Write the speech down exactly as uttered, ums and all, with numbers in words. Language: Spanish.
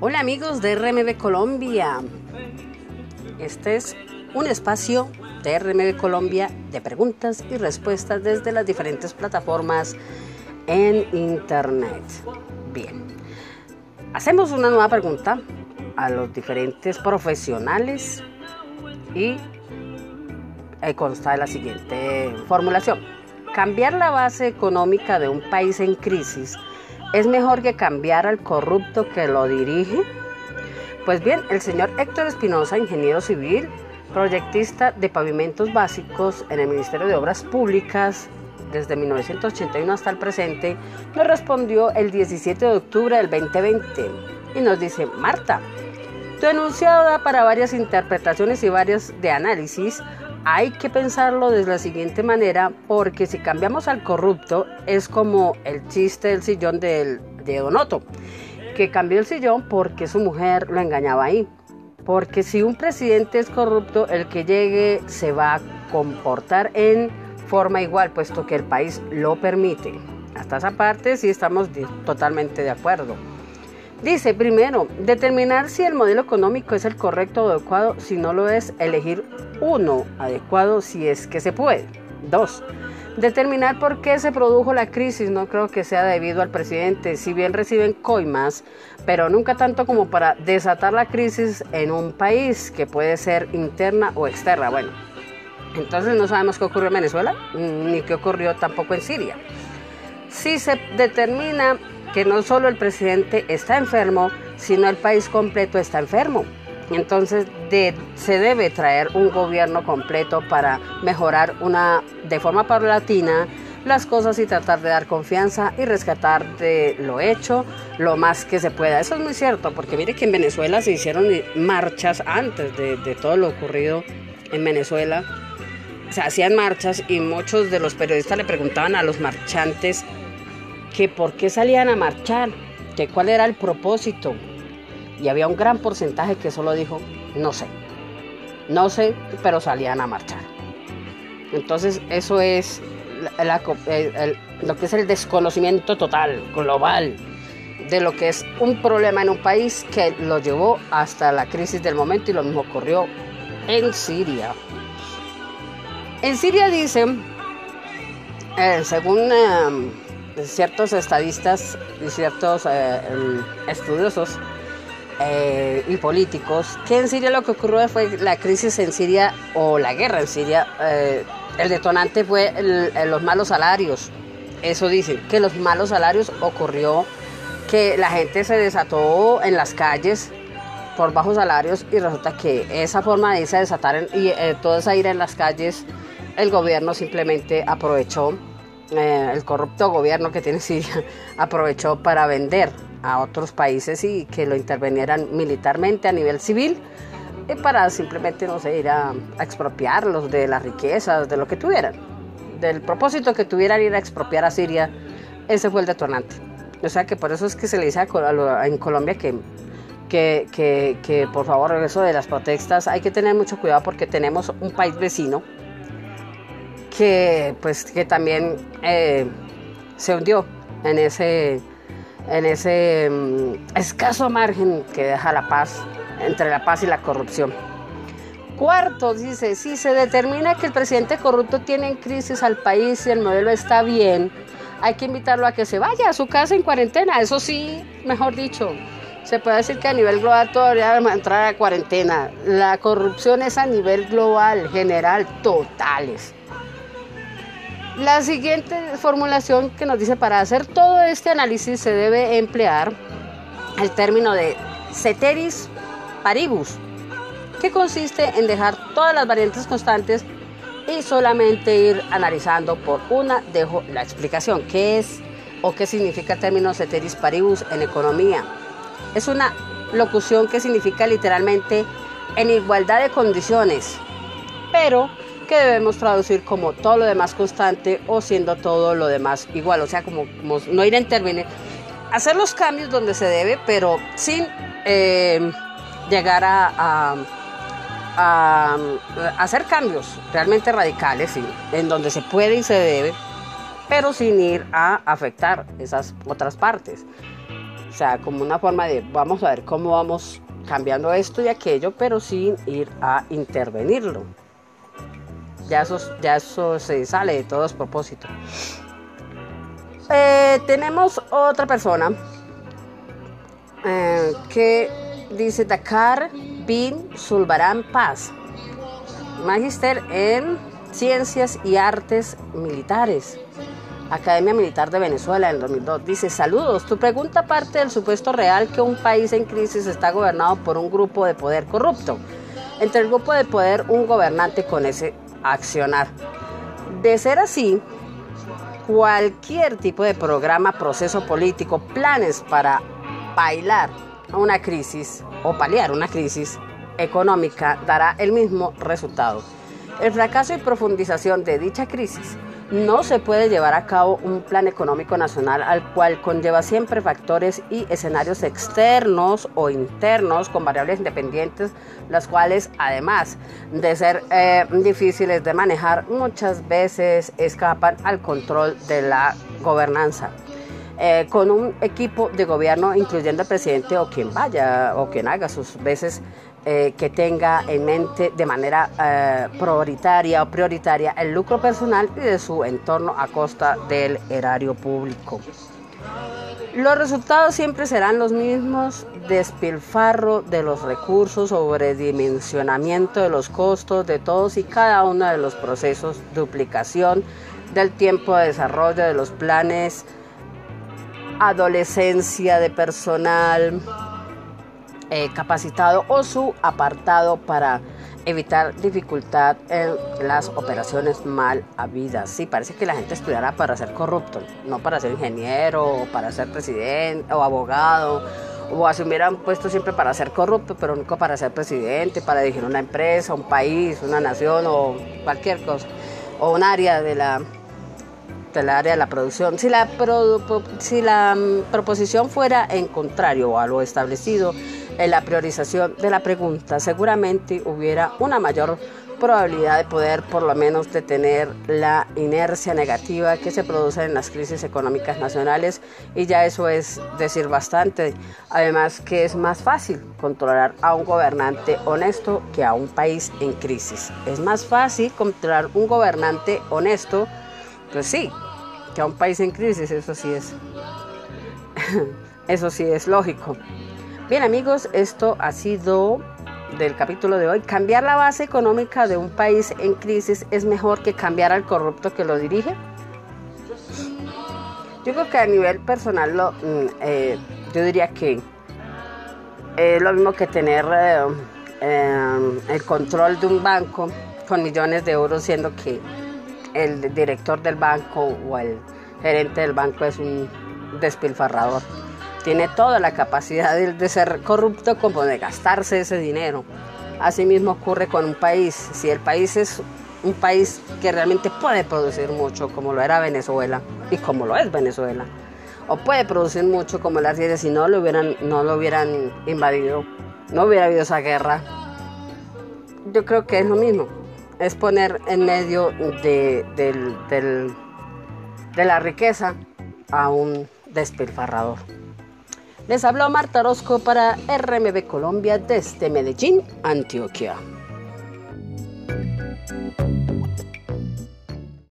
Hola amigos de R M B Colombia, este es un espacio de R M B Colombia de preguntas y respuestas desde las diferentes plataformas en internet. Bien, hacemos una nueva pregunta a los diferentes profesionales y consta de la siguiente formulación: cambiar la base económica de un país en crisis ¿es mejor que cambiar al corrupto que lo dirige? Pues bien, el señor Héctor Espinosa, ingeniero civil, proyectista de pavimentos básicos en el Ministerio de Obras Públicas desde mil novecientos ochenta y uno hasta el presente, nos respondió el diecisiete de octubre del veinte veinte y nos dice: Marta, tu enunciado da para varias interpretaciones y varias de análisis. Hay que pensarlo de la siguiente manera, porque si cambiamos al corrupto es como el chiste del sillón del, de Don Otto, que cambió el sillón porque su mujer lo engañaba ahí. Porque si un presidente es corrupto, el que llegue se va a comportar en forma igual, puesto que el país lo permite. Hasta esa parte sí estamos de, totalmente de acuerdo. Dice, primero, determinar si el modelo económico es el correcto o adecuado. Si no lo es, elegir uno adecuado si es que se puede. Dos, determinar por qué se produjo la crisis. No creo que sea debido al presidente, si bien reciben coimas, pero nunca tanto como para desatar la crisis en un país, que puede ser interna o externa. Bueno, entonces no sabemos qué ocurrió en Venezuela, ni qué ocurrió tampoco en Siria. Si se determina que no solo el presidente está enfermo, sino el país completo está enfermo, entonces de, se debe traer un gobierno completo para mejorar una, de forma paulatina las cosas y tratar de dar confianza y rescatar de lo hecho lo más que se pueda. Eso es muy cierto, porque mire que en Venezuela se hicieron marchas antes de, de todo lo ocurrido en Venezuela. Se hacían marchas y muchos de los periodistas le preguntaban a los marchantes que por qué salían a marchar, que cuál era el propósito, y había un gran porcentaje que solo dijo, no sé, no sé, pero salían a marchar. Entonces eso es la, la, el, el, lo que es el desconocimiento total, global, de lo que es un problema en un país que lo llevó hasta la crisis del momento, y lo mismo ocurrió en Siria. En Siria dicen, eh, según eh, ciertos estadistas y ciertos eh, estudiosos eh, y políticos, que en Siria lo que ocurrió fue la crisis en Siria, o la guerra en Siria, eh, el detonante fue el, el, los malos salarios. Eso dicen, que los malos salarios ocurrió, que la gente se desató en las calles por bajos salarios, y resulta que esa forma de irse a desatar en, y eh, toda esa ira en las calles, el gobierno simplemente aprovechó. Eh, el corrupto gobierno que tiene Siria aprovechó para vender a otros países y que lo intervinieran militarmente a nivel civil, y para simplemente, no sé, ir a, a expropiarlos de las riquezas, de lo que tuvieran, del propósito que tuvieran ir a expropiar a Siria. Ese fue el detonante. O sea que por eso es que se le dice a, a, en Colombia que, que, que, que por favor, eso de las protestas hay que tener mucho cuidado, porque tenemos un país vecino que pues que también eh, se hundió en ese en ese um, escaso margen que deja la paz, entre la paz y la corrupción. Cuarto, dice, si se determina que el presidente corrupto tiene en crisis al país y el modelo está bien, hay que invitarlo a que se vaya a su casa en cuarentena. Eso sí, mejor dicho, se puede decir que a nivel global todavía debe entrar a cuarentena. La corrupción es a nivel global, general, totales. La siguiente formulación que nos dice: para hacer todo este análisis se debe emplear el término de ceteris paribus, que consiste en dejar todas las variantes constantes y solamente ir analizando por una. Dejo la explicación. ¿Qué es o qué significa el término ceteris paribus en economía? Es una locución que significa literalmente en igualdad de condiciones, pero que debemos traducir como todo lo demás constante, o siendo todo lo demás igual. O sea, como, como no ir a intervenir, hacer los cambios donde se debe, pero sin eh, llegar a, a, a, a hacer cambios realmente radicales, ¿sí?, en donde se puede y se debe, pero sin ir a afectar esas otras partes. sea, como una forma de vamos a ver cómo vamos cambiando esto y aquello, pero sin ir a intervenirlo. Ya eso, ya eso se sale de todo propósito. Eh, tenemos otra persona eh, que dice Dakar bin Zulbarán Paz, magíster en Ciencias y Artes Militares, Academia Militar de Venezuela en el dos mil dos. Dice: saludos, tu pregunta parte del supuesto real que un país en crisis está gobernado por un grupo de poder corrupto. Entre el grupo de poder, un gobernante con ese accionar. De ser así, cualquier tipo de programa, proceso político, planes para bailar una crisis o paliar una crisis económica dará el mismo resultado. El fracaso y profundización de dicha crisis. No se puede llevar a cabo un plan económico nacional al cual conlleva siempre factores y escenarios externos o internos con variables independientes, las cuales, además de ser eh, difíciles de manejar, muchas veces escapan al control de la gobernanza. Eh, con un equipo de gobierno, incluyendo el presidente o quien vaya o quien haga sus veces, eh, que tenga en mente de manera eh, prioritaria o prioritaria el lucro personal y de su entorno a costa del erario público. Los resultados siempre serán los mismos: despilfarro de los recursos, sobredimensionamiento de los costos de todos y cada uno de los procesos, duplicación del tiempo de desarrollo de los planes, adolescencia de personal eh, capacitado o su apartado para evitar dificultad en las operaciones mal habidas. Sí, parece que la gente estudiara para ser corrupto, no para ser ingeniero o para ser presidente o abogado, o asumieran puesto siempre para ser corrupto, pero nunca para ser presidente, para dirigir una empresa, un país, una nación o cualquier cosa, o un área de la del área de la producción. Si la, pro, si la um, proposición fuera en contrario a lo establecido en la priorización de la pregunta, seguramente hubiera una mayor probabilidad de poder por lo menos detener la inercia negativa que se produce en las crisis económicas nacionales, y ya eso es decir bastante. Además que es más fácil controlar a un gobernante honesto que a un país en crisis. Es más fácil controlar un gobernante honesto, pues sí, que a un país en crisis. Eso sí es eso sí es lógico. Bien, amigos, esto ha sido del capítulo de hoy. Cambiar la base económica de un país en crisis es mejor que cambiar al corrupto que lo dirige. Yo creo que a nivel personal lo, eh, yo diría que es eh, lo mismo que tener eh, eh, el control de un banco con millones de euros, siendo que el director del banco o el gerente del banco es un despilfarrador. Tiene toda la capacidad de, de ser corrupto como de gastarse ese dinero. Asimismo ocurre con un país. Si el país es un país que realmente puede producir mucho, como lo era Venezuela y como lo es Venezuela, o puede producir mucho como la Argelia, si no lo hubieran, no lo hubieran invadido, no hubiera habido esa guerra, yo creo que es lo mismo. Es poner en medio de, del, del, de la riqueza a un despilfarrador. Les habló Marta Orozco para R M B Colombia desde Medellín, Antioquia.